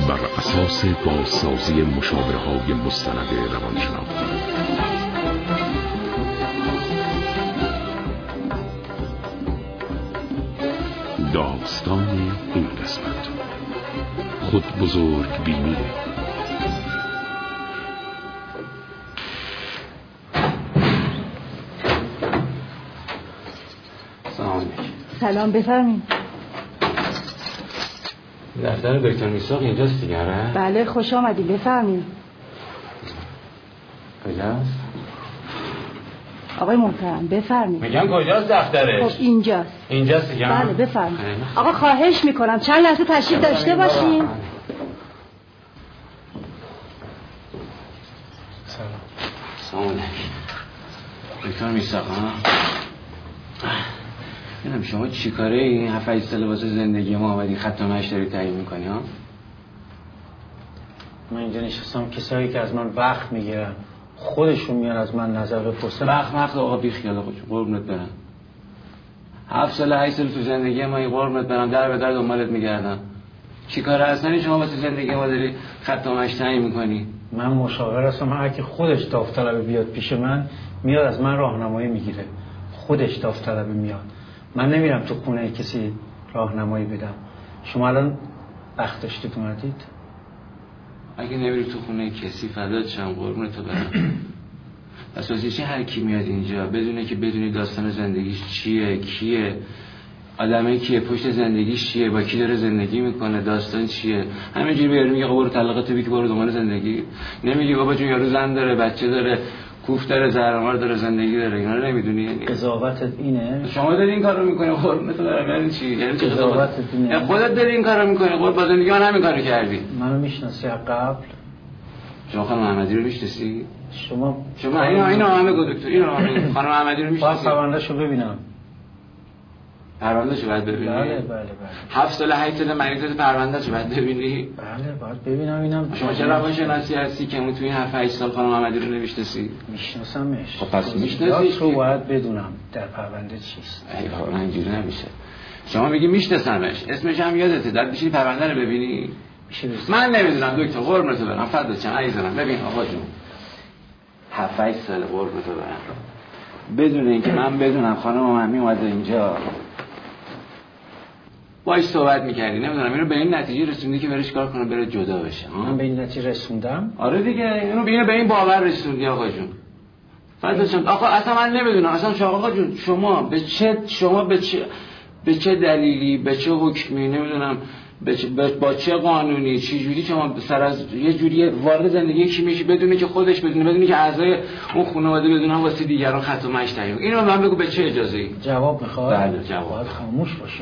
بر اساس بازسازی مشاوره‌های مستند روانشناختی. داستان این قسمت خود بزرگ بینی. سلام، بفرمایید. دفتر دکتر میساق اینجاست دیگه؟ بله، خوش آمدید، بفرمایید. کجاست؟ آقای محترم بفرمایید. میگم کجاست دفترش؟ خب اینجاست. اینجاست دیگه؟ بله بفرمایید. آقا خواهش میکنم چند لحظه تشریف داشته باشین. سلام دکتر میساق. ببینم شما چی کاره این 7-8 سال واسه زندگی ما آمدی خط و مشی داری تعیین میکنی ها؟ من اینجا نشستم کسایی که از من وقت میگیرن خودشون میان از من نظر بپرسن. وقت آقا بی خیال خودشون قربونت برم. 7 سال 8 سال تو زندگی ما این قربونت برم در به در دنبالت میگردم. چی کاره اصلا شما واسه زندگی ما داری خط و مشی تعیین میکنی؟ من مشاور هستم، هر کی خودش داوطلبه بیاد پیش من میاد از من راهنمایی میگیره. خودش داوطلبه میاد. من نمیرم تو خونه کسی راهنمایی بدم. شما الان وقت داشتید اومدید؟ اگه نمیری تو خونه کسی فدات شم قربونت برم. پس واسه هر کی میاد اینجا بدونه که بدونی داستان زندگیش چیه، کیه، آدمه کیه، پشت زندگیش چیه، با کی داره زندگی میکنه، داستان چیه. همینجوری بیاری میگه آقا برو طلاقاتو بگیر برو دنبال زندگی. نمیگی بابا جون یارو زن داره، بچه داره، کوف داره، زهرمار داره، زندگی داره. اینا رو نمیدونی؟ قضاوتت اینه؟ شما داری این کارو میکنی قربونت برم. یعنی چی؟ یعنی چه قضاوتت اینه؟ خودت داری این کارو میکنی. قربون با زندگی من همین کارو کردی. منو میشناسی از قبل؟ شما خانم محمدی رو میشناسی؟ شما اینو همه دکتر اینو خانم محمدی رو میشناسی؟ با پروندهشو ببینم. پروندهشو باید ببینی؟ بله. 7 سال 8 سال مریض پروندهشو باید ببینی؟ بله باید ببینم. اینم شما چه روانشناسی هستی که اون توی 7-8 سال خانم محمدی رو نمیشناسی؟ میشناسمش. خب پس میشناسیش رو باید بدونم در پرونده چیست. ای بابا اینجوری نمیشه. شما میگی میشناسمش، اسمش هم یادته، بعد بشینی پرونده رو ببینی؟ من نمیدونم دکتر قربونت برم فدات شم عزیزم. ببین آقا جون 7-8 سال قربونت برم بدون اینکه من بدونم خانم مامی اومده اینجا باهاش صحبت می‌کردی، نمیدونم اینو به این نتیجه رسوندی که برش کار کنه بره جدا بشه. من به این نتیجه رسوندم؟ آره دیگه اینو به این باور رسوندی آقا جون. فدات شم. آقا اصلا من نمیدونم اصلا آقا جون شما به چه دلیلی، به چه حکمی، نمیدونم با چه قانونی، چه جوری شما سر از یه جوری وارد زندگی کی میشی بدونه که خودش بدونه که اعضای اون خانواده بدونن واسه دیگران خط و مشی تعیین. اینو من بگو به چه اجازه‌ای؟ جواب میخواد؟ بله جواب. باید خاموش باشی.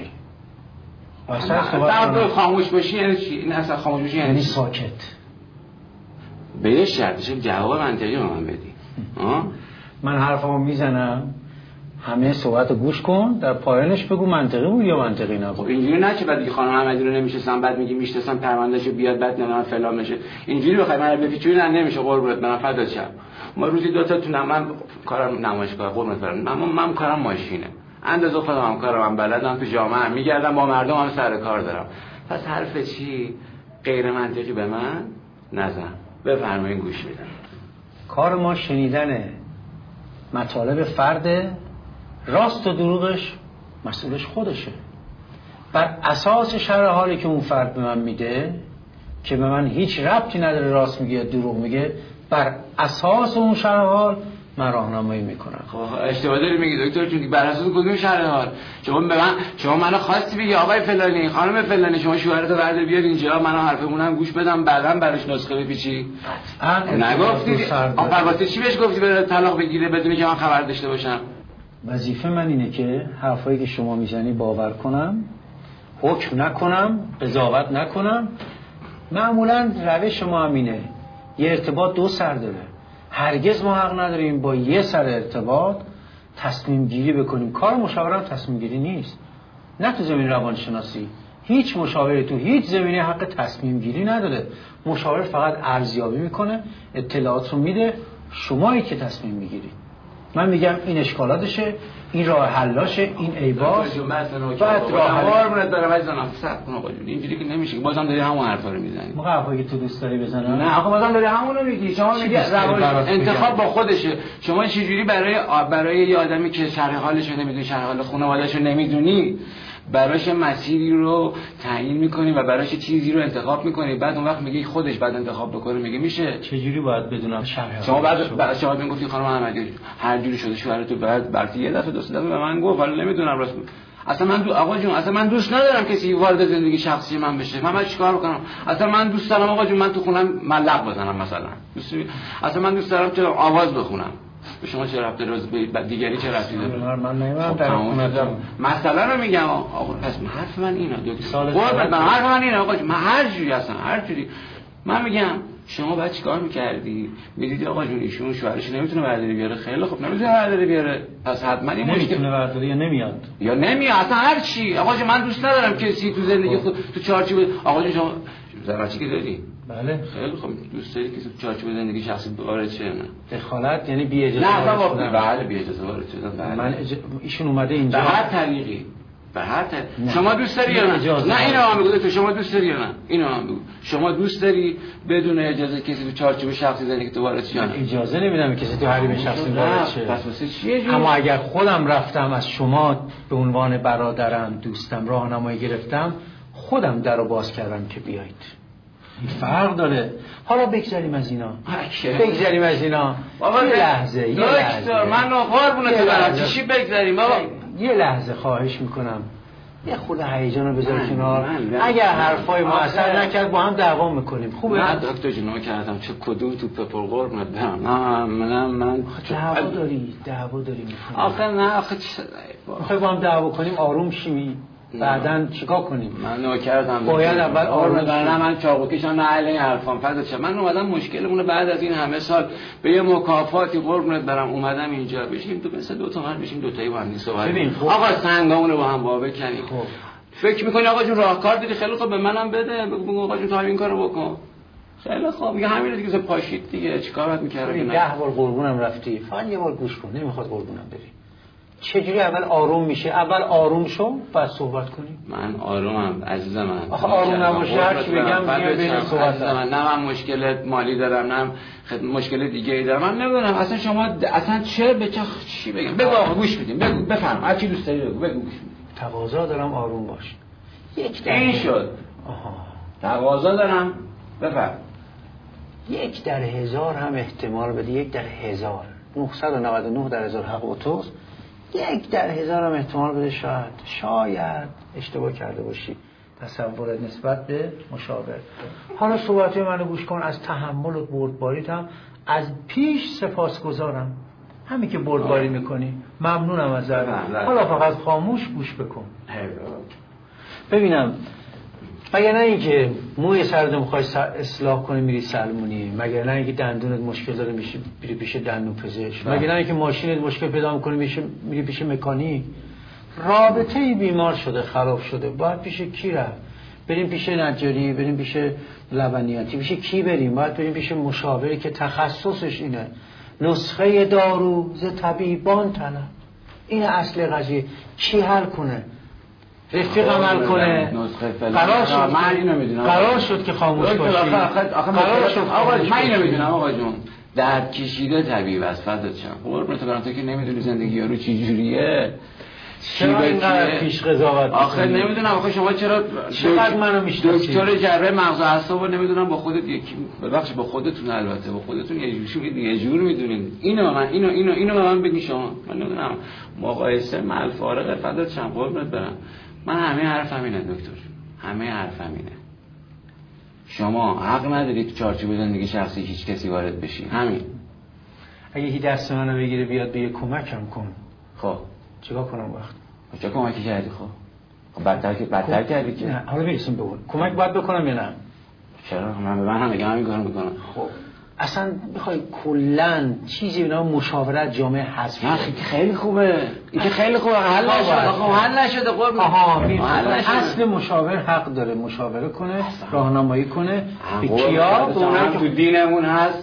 اصلا خاموش باشی یعنی چی؟ این اصلا خاموش باشی یعنی ساکت. به یه شرطش جواب منطقی به من بدی. من حرفمو میزنم همه صحبت رو گوش کن در پایانش بگو منطقی بود یا منطقی نبود. خب اینجوری نه که بعد دیگه خانم احمدی رو نمیشناسم بعد میگی میشناسم پروندهشو بیاد بعد نمیدونم فلان میشه. اینجوری بخوای من بپیچونی نه نمیشه قربونت برم فدات شم. ما روزی 2 تا تو من کارم نمایشگاه قربونت برم. من کارم ماشینه. اندازه خودم کارم بلدم تو جامعه میگردم با مردم هم سر کار دارم. پس حرف چی غیر منطقی به من نزن. بفرمایید گوش میدم. کار ما شنیدن مطالب فرد، راست و دروغش مسئولش خودشه. بر اساس شرح حالی که اون فرد به من میده که به من هیچ ربطی نداره راست میگه یا دروغ میگه، بر اساس اون شرح حال من راهنمایی میکنم. خب اشتباه داری میگی دکتر، چون بر اساس کدوم شرح حال؟ شما منو خواستی بگی آقای فلانی خانم فلانی شما شوهرتو برده بیاد اینجا منو حرفمونم گوش بدم بعدم براش نسخه بپیچی؟ نگفتی؟ واسه چی بهش گفتی بره طلاق بگیره بدون که من خبر داشته باشم؟ وظیفه من اینه که حرفایی که شما میزنی باور کنم، حکم نکنم، قضاوت نکنم. معمولا روش ما همینه. یه ارتباط 2 سر داره. هرگز ما حق نداریم با یه سر ارتباط تصمیم گیری بکنیم. کار مشاوره تصمیم گیری نیست. نه تو زمین روانشناسی هیچ مشاوره تو هیچ زمینه حق تصمیم گیری نداره. مشاور فقط ارزیابی میکنه، اطلاعات رو میده، شمایی که تصمیم میگیری. من میگم این اشکالاتشه، این راه حلاشه، این عیباست. بعد قربونت برم عزیزم صبر کن آقا جون، اینجوری که نمیشه. بازم داری همون حرفا رو میزنی. موقع حرفایی که تو دوست داری بزنم. نه آقا بازم داری همون رو میگی. شما میگی انتخاب با خودشه. شما چجوری برای یه آدمی که شرح حالش رو نمیدونی، شرح حال خانواده‌اش رو نمیدونی، براش مسیری رو تعیین میکنی و براش چیزی رو انتخاب میکنی، بعد اون وقت میگی خودش بعد انتخاب بکنه. میشه چجوری باید بدونم شرح شما بعد شما میگفتی خانم احمدی هر جوری شده شوهرتو بعد یه دفعه دوست دادم به من گفت حالا نمیدونم راست اصلا من آقا جون اصلا من دوست ندارم کسی وارد زندگی شخصی من بشه. من باید چیکار بکنم؟ اصلا من دوست دارم آقا جون من تو خونم ملق بزنم مثلا. اصلا من دوست دارم چرا آواز بخونم. به شما چه ربطی روز دیگری چه ربطی داره؟ من نمیدونم در خونم مثلا رو میگم آقا پس حرف من اینه حرف من اینه آقا من هر جوری اصلا هر جوری من میگم شما باید چیکار میکردی؟ میدیدی آقا جون ایشون شوهرش نمیتونه برداری بیاره. خیلی خوب نمیتونه برداری بیاره پس حتما این نمیتونه برداری یا نمیاد اصلا هر چی. آقا جون من دوست ندارم کسی تو زندگی خود تو چارچوب آقا جون شما زرچی که داری. بله خیلی خوب دوست داری که تو چارچوب زندگی شخصی وارد شه؟ نه دخالت یعنی بی اجازه. نه بله بی اجازه وارد شدن. من ایشون اومده اینجا به هر طریقی شما دوست داری یا نه؟ نه اینو هم بگو تو شما دوست داری یا نه؟ اینو هم بگو شما دوست داری بدون اجازه کسی تو چارچوب شخصی زندگی تو وارد شه؟ اجازه نمیدم کسی تو حریم شخصی وارد شه. پس واسه چیه؟ اما اگر خودم رفتم از شما به عنوان برادرم دوستم راهنمایی گرفتم خودم درو باز کردم که بیایید. این فرق داره. حالا بگذاریم از اینا. یه لحظه من قربونت برم چی بگذاریم بابا؟ یه لحظه خواهش میکنم یه خود هیجان رو بذار کنار. اگر حرفای ما اثر نکرد با هم دعوا میکنیم. خوبه؟ نه دکتر جون کردم چه کدوم تو پپر قربونت برم. من دعوا داری میکنیم. آخه میخوای با هم دعوا کنیم آروم شیم بعدن چیکار کنیم؟ من نوکرتم باید اول آروم نه من چاقوکیشم نه علی حرفام فدات شه. من اومدم مشکلمون بعد از این همه سال به یه مکافاتی قربونت برم اومدم اینجا بشیم تو مثلا دو تا من بشیم دو تایی با هم صحبت آقا سنگامون رو با هم با بکنیم. فکر می‌کنی آقا جون راهکار دیدی؟ خیلی خوب به منم بده بگو آقا جون تو این کارو بکن. خیلی خوب میگه همین دیگه پاشید دیگه چیکار باید می‌کردی؟ 10 بار قربونم رفتی فقط یه بار گوش کن نمیخواد قربونم بری. چجوری اول آروم میشه؟ اول آروم شو بعد صحبت کنیم. من آرومم عزیز من. آخه آروم نباشه هر چی بگم بین صحبت من نه من مشکل مالی دارم نه مشکل دیگه ای دارم. من نمیدونم اصلا شما اصلا چی بگم؟ بگو آقا گوش بدیم. بگو بفهم هر چی دوست داری بگو گوش بدیم. تقاضا دارم آروم باش. این شد. تقاضا دارم بفهم. 1 در 1000 هم احتمال بده. 1 در 1000 999 در 1000 حق اوتوست. 1 در 1000 هم احتمال بده شاید اشتباه کرده باشی تصورت نسبت به مشاور. حالا صحبت منو گوش کن. از تحمل و بردباریت هم از پیش سپاسگزارم. همین که بردباری میکنی ممنونم ازت. حالا فقط خاموش گوش بکن. ببینم مگر نه اینکه موی سرت میخوای اصلاح کنی میری سلمونی، مگر نه اینکه دندونت مشکل داره میری پیش دندون پزشک، مگر نه اینکه ماشینت مشکل پیدا میکنه میری پیش مکانیک. رابطه‌ای بیمار شده خراب شده باید پیش کی رفت؟ بریم پیش نجاری، بریم پیش لبنیاتی، پیش کی بریم؟ باید بریم پیش مشاوری که تخصصش اینه. نسخه دارو ز طبیبان طلب. این اصل قضیه. کی حل کنه؟ رفیق عمل کنه. قرار شد که خاموش باشی. قرار شد آقا من اینو میدونم آقا جون درد کشیده طبیب است فدات شم. قربونت برم تو که نمیدونی زندگی یارو چی جوریه. چرا اینقدر پیش قضاوت آخه نمیدونم آخه شما چقدر منو میشناسی؟ دکتر جراح مغز و اعصاب رو نمیدونم با خودت یکی ببخش با خودتون البته با خودتون یه جور میدونین. اینو به من بگی شما. من نمیدونم مقایسه مع الفارق فدات شم قربونت برم. من همه حرفم اینه دکتر. همه حرفم اینه. شما حق ندارید تو چارچوب زندگی شخصی هیچ کسی وارد بشی. همین. اگه هی دست منو بگیره بیاد به کمکم کن. خب چیکار کنم وقت؟ چه کمکی کردی خب بدتر کردی که. نه حالا برسیم به اون. کمک باید بکنم یا نه؟ چرا؟ من به من هم میگم همین کارو میکنم. خب اصلا بخوای کلاً چیزی به نام مشاورت جامعه حذف نه خیلی خوبه. این که خیلی خوبه. حل نشده قربون. اصل مشاور حق داره مشاوره کنه، راهنمایی کنه به کیا؟ به اونایی که تو دینمون هست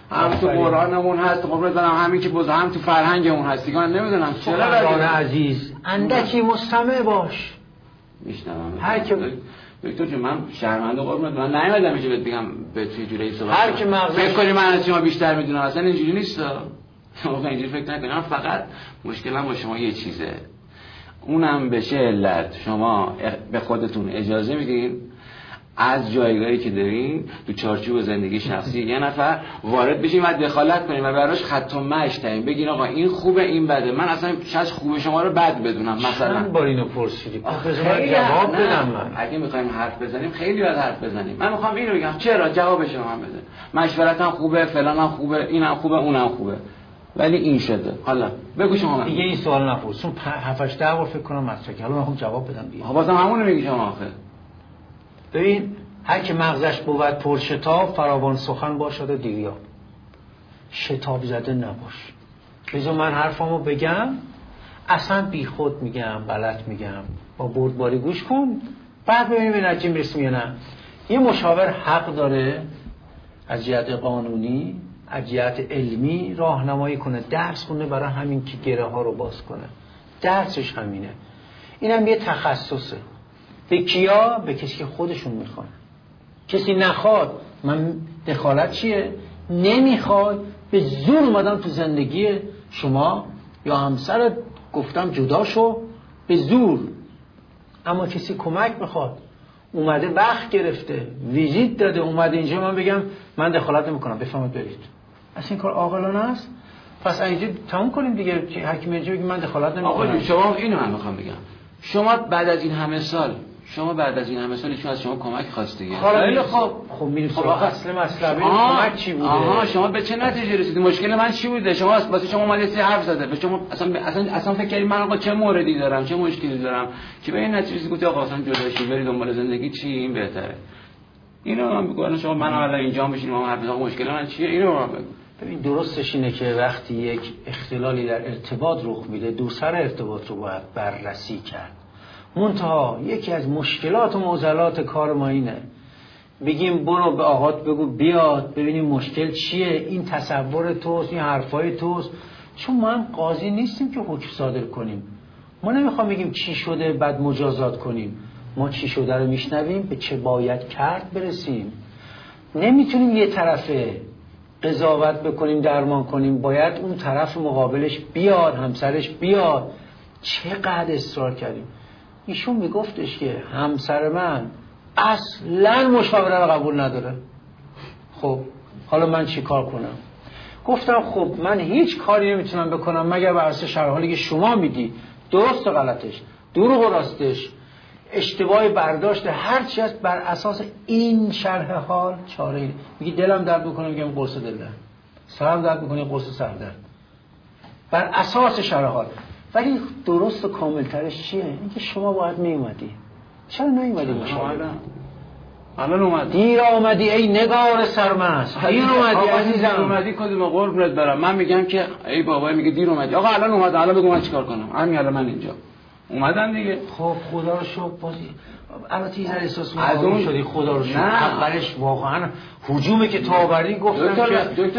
هم تو قرآنمون هست، قربونت برم، همین که بزرگ هم تو فرهنگمون هست دیگه. من نمیدونم چرا عزیز اندکی مستمع باش. میشنوم. هر که دکتر جون من شرمنده قربونت، من نیومدم اینجا بهت بگم به توی جوری صحبت. هر که مغزش فکر کنی من از شما بیشتر میدونم، اصلا اینجوری نیست. واقعا اینجوری فکر نکنید. من فقط مشکلم با شما یه چیزه، اونم بشه علت شما به خودتون اجازه میدین از جایگاهی که دارین تو چارچوب زندگی شخصی یه نفر وارد بشین و دخالت کنین و براش خط و مشی تعیین بگین آقا این خوبه این بده. من اصلا شاید خوبه شما رو بد بدونم. مثلا چند بار اینو پرسیدی؟ آخه جواب بدم. من اگه میخوایم حرف بزنیم خیلی باید حرف بزنیم. من میخوام اینو بگم چرا جواب شما هم بده. مشورتم خوبه، فلانم خوبه، اینم خوبه، اونم خوبه، ولی این شده. حالا بگو شما. دیگه این سوال نپرس، چون 7 10 بار فکر کنم مطرحه. حالا من میخوام جواب بدم دیگه. بازم همون رو میگی شما. آخه ببین هر که مغزش بود پرشتاب فراوان سخن باشد و دیریاب، شتاب زده نباش. بذار من حرفامو بگم، اصلا بی خود میگم، غلط میگم، با بردباری گوش کن، بعد ببینیم به نتیجه میرسیم یا نه. یه مشاور حق داره از جهت قانونی، از جهت علمی راهنمایی کنه، درس کنه برای همین که گره ها رو باز کنه. درسش همینه. اینم یه تخصصه. به کیا؟ به کسی که خودشون میخوان. کسی نخواد، من دخالت چیه؟ نمیخواد، به زور اومدم تو زندگی شما یا همسرت گفتم جدا شو، به زور. اما کسی کمک میخواد، اومده وقت گرفته، ویزیت داده، اومده اینجا، من بگم من دخالت نمیکنم، بفهمید برید. اصلا این کار عاقلانه است؟ پس اینجا تموم کنیم دیگه. حکیم اینجا بگه من دخالت نمیکنم. آقا شما اینو من میخوام بگم، شما بعد از این همه سال چون از شما کمک خواسته دیگه. خیلی خب میریم سراغ اصل مسئله. کمک چی بوده؟ شما به چه نتیجه رسیدید؟ مشکل من چی بوده؟ شما واسه شما اومدید حرف زده، به شما اصلا فکر کردید من آقا چه موردی دارم، چه مشکلی دارم که به این نتیجه رسیدید گفتید آقا اصلا جدا شید برید دنبال زندگی، چی این بهتره. اینو من میگم شما من الان اینجا بشینیم ما حرف بزنیم مشکل من چیه، اینو من بگو. ببین درستش اینه که وقتی یک اختلالی در ارتباط رخ میده، دوسر ارتباط رو باید بررسی کرد. منتها یکی از مشکلات و معضلات کار ما اینه بگیم برو به آقات بگو بیاد ببینیم مشکل چیه، این تصور توست، این حرفای توست. چون ما هم قاضی نیستیم که حکم صادر کنیم. ما نمیخوام بگیم چی شده بعد مجازات کنیم. ما چی شده رو میشنویم، به چه باید کرد برسیم. نمیتونیم یه طرفه قضاوت بکنیم، درمان کنیم. باید اون طرف مقابلش بیاد، همسرش بیاد. چقدر اصرار کردیم. ایشون میگفتش که همسر من اصلا مشاوره رو قبول نداره. خب حالا من چی کار کنم؟ گفتم خب من هیچ کاری نمیتونم بکنم مگر بر اساس شرح حالی که شما میدی، درست و غلطش، دروغ و راستش، اشتباه برداشت هر چی هست، بر اساس این شرح حال چاره اینه. میگی دلم درد میکنه، میگم قرص دل درد، سرم درد میکنه، قرص سر درد، بر اساس شرح حال. ولی درست و کاملترش چیه؟ اینکه شما باید میومدی. چرا نیومدی مشاوره؟ الان اومد. دیر آمدی ای نگار سرمست. دیر اومدی عزیزم. اومدی کدوم قربونت برم. من میگم که ای بابا میگه دیر اومدی. آقا الان اومد، الان بگو من چیکار کنم؟ همین الان من اینجا اومدم دیگه. خب خدا رو شکر بازی البته یه ذره احساس می‌کنم شدی. خدا رو شکر. اولش واقعا هجومی که تو آوردی گفتم دکتر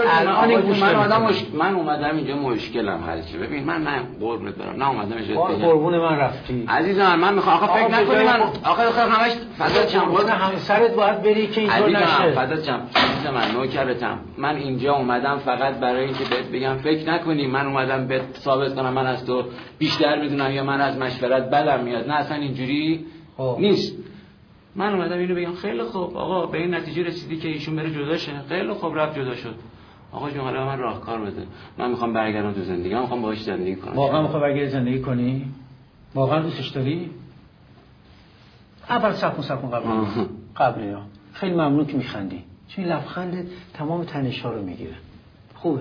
من اومدم اینجا مشکلم حل شه. ببین من قربونت برم نه اومدم اینجا قربون من رفتی عزیزم. من میخوام آقا فکر نکنی من آقا همش فدات شم. قربون همسرت باید بری که اینطور نشه. فدات شم عزیزم، من نوکرتم. من اینجا اومدم فقط برای اینکه بهت بگم فکر نکنی من اومدم بهت ثابت کنم من از تو بیشتر میدونم یا من از مشورت بدم میاد. نه اصلا اینجوری نیست. من اومدم اینو بگم خیلی خوب آقا به این نتیجه رسیدی که ایشون بره جدا شه، خیلی خوب رفت جدا شد. آقا جون حالا من راهکار بده. من میخوام برگردم تو زندگی، من میخوام باهاش زندگی کنم. واقعا میخوای برگردی زندگی کنی؟ واقعا دوستش داری؟ اول صفون قبل اینا خیلی ممنون که میخندی، چون لبخند تمام تنش‌ها رو میگیره. خوبه.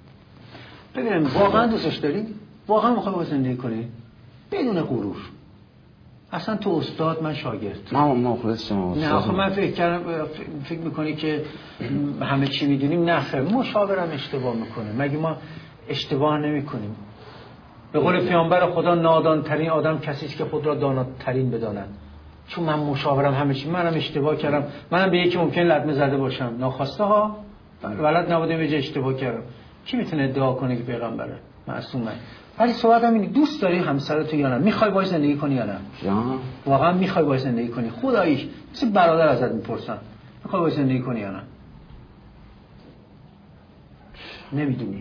ببینم واقعا دوستش داری؟ واقعا میخوای باهاش زندگی کنی؟ بدون غرور. اصلا تو استاد من شاگرد. ما مخلص شما استاد. نه آخه من فکر میکنی که همه چی میدونیم. نه خیر، مشاورم اشتباه میکنه. مگه ما اشتباه نمیکنیم؟ به قول پیامبر خدا نادان ترین آدم کسی است که خود را داناترین بداند. چون من مشاورم همه چی، منم اشتباه کردم، منم به یکی ممکن لطمه زده باشم ناخواسته ها، ولد نبودم یه جا اشتباه کردم. کی میتونه ادعا کنه که پیغمبره معصومه؟ ولی صحبتم اینه دوست داری همسرتو یا نه؟ میخوای باهاش زندگی کنی یا نه؟ واقعا میخوای باهاش زندگی کنی؟ خداییش مثل برادر ازت میپرسن میخوای باهاش زندگی کنی یا نه؟ نمیدونی.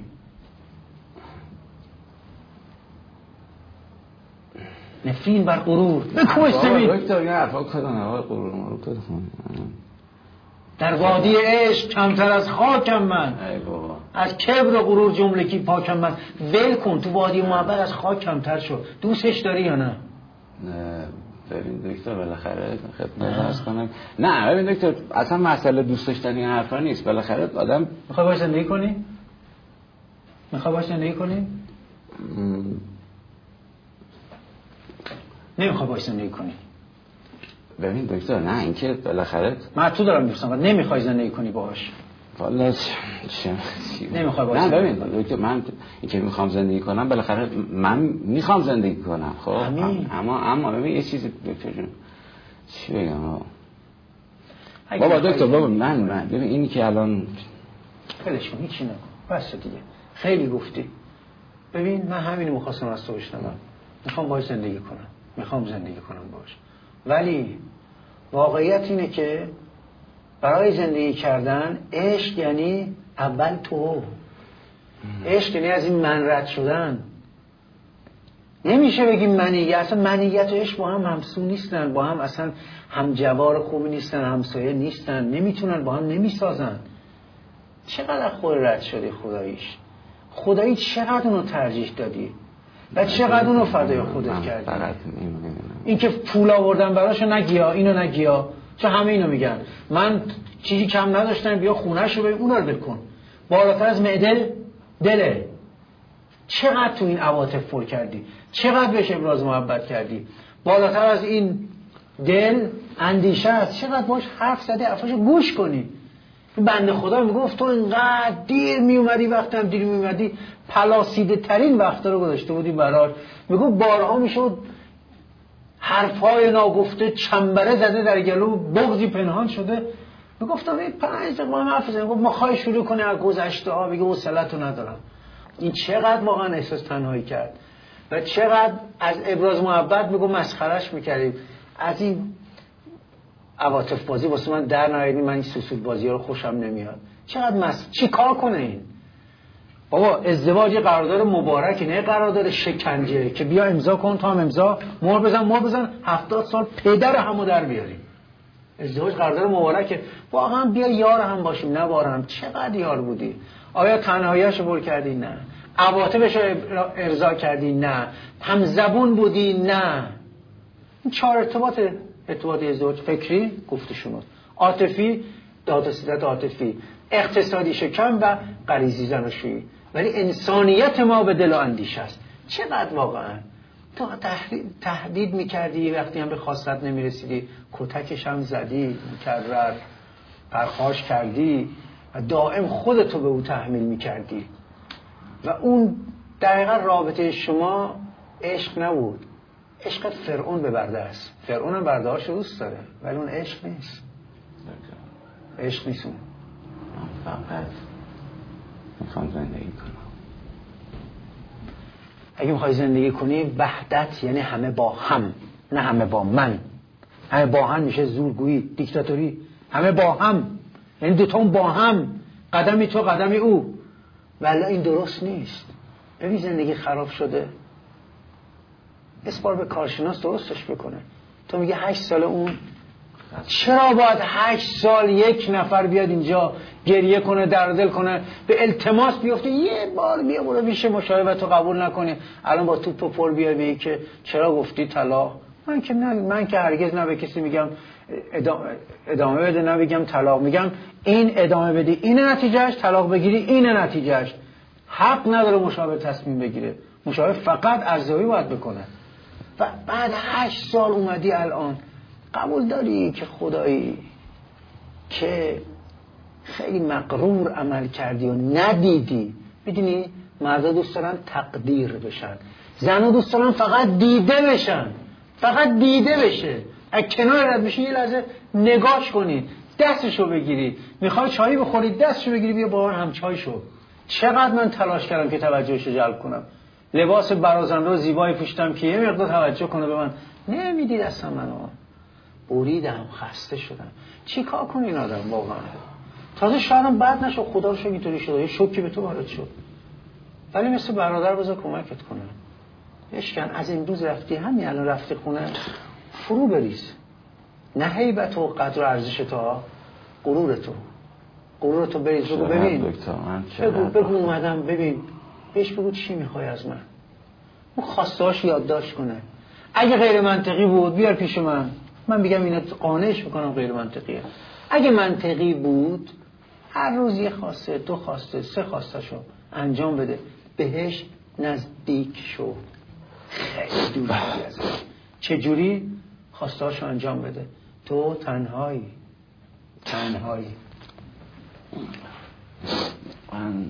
نفرین بر غرور دکتر یه حرفا کردن آقای غرور ما رو کردن در وادی عشق کمتر از خاکم من. ای بابا از کبر و غرور جملگی پاکم من. ول کن تو وادی محبت از خاک کمتر شو. دوستش داری یا نه؟ ببین دکتر بالاخره خدمت عرض کنم نه ببین دکتر اصلا مسئله دوست داشتن این حرفا نیست. بالاخره آدم میخوای باهاش زندگی کنی؟ میخوای باهاش زندگی کنی؟ نمیخوای باهاش زندگی کنی. ببین دکتر نه اینکه بالاخره من تو دارم میپرسم نمیخوای زندگی کنی باهاش. والا نمیخوای باهاش. نه ببین دکتر من اینکه میخوام زندگی کنم بالاخره من میخوام زندگی کنم خب اما ببین یه چیزی دکتر جون چی بگم بابا دکتر بابا من ببین اینی که الان خیلیش کن هیچی نکن بس دیگه خیلی گفتی. ببین من همینو میخواستم از تو بشنوم. میخوام باهاش زندگی کنم. میخوام زندگی کنم باهاش. ولی واقعیت اینه که برای زندگی کردن عشق یعنی اول تو. عشق یعنی از این من رد شدن. نمیشه بگیم منیت. اصلا منیت و عشق با هم همسو نیستن. با هم اصلا همجوار خوبی نیستن. همسایه نیستن. نمیتونن با هم نمیسازن. چقدر خود رد شدی خداییش. خدایی چقدر اونو ترجیح دادی و چقدر اونو فدای خودت کردی. این که پول آوردن براشو نگیا اینو نگیا چه همه اینو میگن من چیزی کم نداشتم بیا خونه‌شو ببین اونا رو بکن. بالاتر از معده دله. چقدر تو این عواطف پر کردی. چقدر بهش ابراز محبت کردی. بالاتر از این دل اندیشه است. چقدر باش حرف زدی حرفاشو گوش کنی. بنده خدا میگفت تو اینقدر دیر میومدی وقتم دیر میومدی پلاسیده ترین وقتا رو گذاشته بودی براش. میگفت بارها میشد حرفای ناگفته چنبره زده در گلو بغضی پنهان شده. میگفتم این 5 دقیقه ما هم حرف بزنیم. گفت میخوای شروع کنی از گذشته ها بگه حوصله‌تو ندارم. این چقدر واقعا احساس تنهایی کرد و چقدر از ابراز محبت میگم مسخرهش میکردیم. از این عواطف بازی واسه من در نیاری. من این سوسول بازی ها رو خوشم نمیاد. چقدر چی کار کنه این بابا؟ ازدواج قرارداد مبارک نه قرارداد شکنجه که بیا امضا کن تا هم امضا مهر بزن 70 سال پدر همو در بیاریم. ازدواج قرارداد مبارکه. واقعا بیا یار هم باشیم نه بار هم. چقدر یار بودی؟ آیا تنهاییاشو بر کردی؟ نه. عواطفشو ارضا کردی؟ نه. هم زبون بودی؟ نه. این 4 ارتباط ازدواج: فکری گفته شنود، عاطفی داد و ستد عاطفی، اقتصادی شکم و غریزی زناشویی. ولی انسانیت ما به دل و اندیشه است. چقدر واقعا تو تهدید میکردی وقتی هم به خواستت نمیرسیدی کتکش هم زدی مکرر پرخاش کردی و دائم خودتو به او تحمیل میکردی و اون دقیقا رابطه شما عشق نبود. عشقت فرعون به برده است. فرعون هم برده هاشو دوست داره ولی اون عشق نیست. عشق نیست. اون فقط میخوام زندگی کنم. اگه میخوای زندگی کنی وحدت یعنی همه با هم نه همه با من. همه با هم میشه زورگویی دیکتاتوری. همه با هم یعنی دوتا با هم قدمی تو قدمی او. ولی این درست نیست. ببین زندگی خراب شده اسپار به کارشناس درستش بکنه. تو میگه 8 سال اون. چرا باید 8 سال یک نفر بیاد اینجا گریه کنه در دل کنه به التماس بیفته یه بار بیا برو پیش مشاور تو قبول نکنی الان با توپ و پل بیای بگی که چرا گفتی طلاق؟ من که هرگز نه به کسی میگم ادامه بده نه بگم طلاق. میگم این ادامه بدی این نتیجهش، طلاق بگیری این نتیجهش. حق نداره مشاور تصمیم بگیره. مشاور فقط ارزیابی باید بکنه. و بعد 8 سال اومدی الان قبول داری که خدایی که خیلی مغرور عمل کردی و ندیدی. میدونی مردا دوست دارن تقدیر بشن، زنها دوست دارن فقط دیده بشن، فقط دیده بشه. از کنار رد بشین یه لحظه نگاش کنید. دستشو بگیری، میخوای چایی بخوری دستشو بگیری بیا با من هم چای شو. چقدر من تلاش کردم که توجهشو جلب کنم، لباس برازنده زیبایی پوشیدم که یه مقدار توجه کنه به من، نمیدید اصلا منو. بریدم، خسته شدم. چی کار کنی این آدم واقعا؟ تازه شاید بد نشد، خدا رو شکر اینطوری شد، یه شوکی به تو وارد شد، ولی مثل برادر بذار کمکت کنم. اشکن از امروز رفتی، همین الان رفتی خونه، فرو بریز. نه هیبت و قدر و ارزش تو، غرورتو بریز. بگو ببین، بگو اومدم، ببین بهش بگو چی میخوای از من. اون خواستهاش یادداشت کنه. اگه غیر منطقی بود بیار پیش من بگم اینا قانعش میکنم غیر منطقیه. اگه منطقی بود هر روز یه خواسته، 2 خواسته، 3 خواسته شو انجام بده، بهش نزدیک شو. خیلی دوری ازش. چجوری؟ خواستهاشو انجام بده. تو تنهایی. من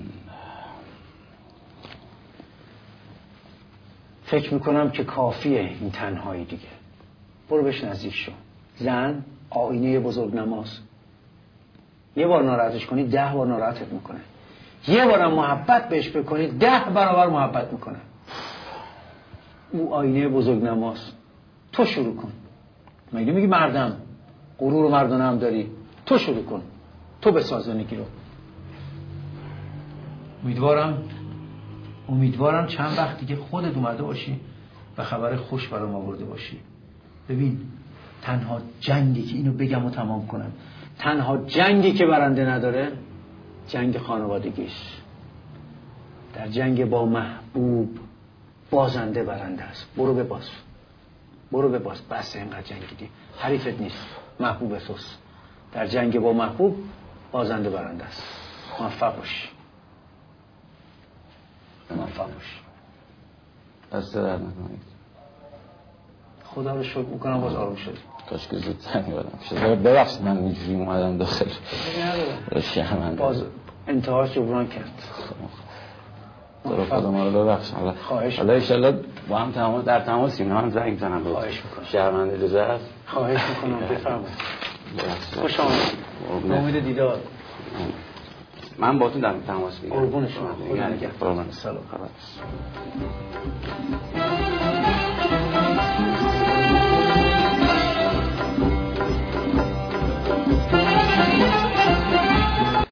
فکر میکنم که کافیه این تنهایی دیگه. برو بهش نزدیک شو. زن آینه بزرگ نماز. یه بار ناراحتش کنی 10 بار ناراحتت میکنه. یه بارم محبت بهش بکنی 10 برابر محبت میکنه. او آینه بزرگ نماز. تو شروع کن. مگه میگی مردم غرور و مردانه هم داری؟ تو شروع کن، تو بساز زندگی رو. امیدوارم چند وقت دیگه خودت اومده باشی و خبر خوش برام آورده باشی. ببین تنها جنگی که اینو بگم و تمام کنم، تنها جنگی که برنده نداره جنگ خانوادگیش. در جنگ با محبوب بازنده برنده است. برو بباز. بس اینقدر جنگیدی، حریفت نیست، محبوب توست. در جنگ با محبوب بازنده برنده است. موفق باش. دست درد نکنید. خدا رو شکر میکنم باز آروم شدی. کاش که زودتر میبادم. ببخشید من اینجوری اومدم داخل. شرمنده. باز انتهاش جبران کرد. خدا ما رو ببخش. خواهش حالا انشالله با هم در تماسیم. من زنگ میزنم. خواهش میکنم. شرمنده اجازه است. خواهش میکنم. بفرمایید. خوش آمدید. امید دیدار. من با تو در تماس میگیرم. قربون شما. خدا نگهدار. سلام.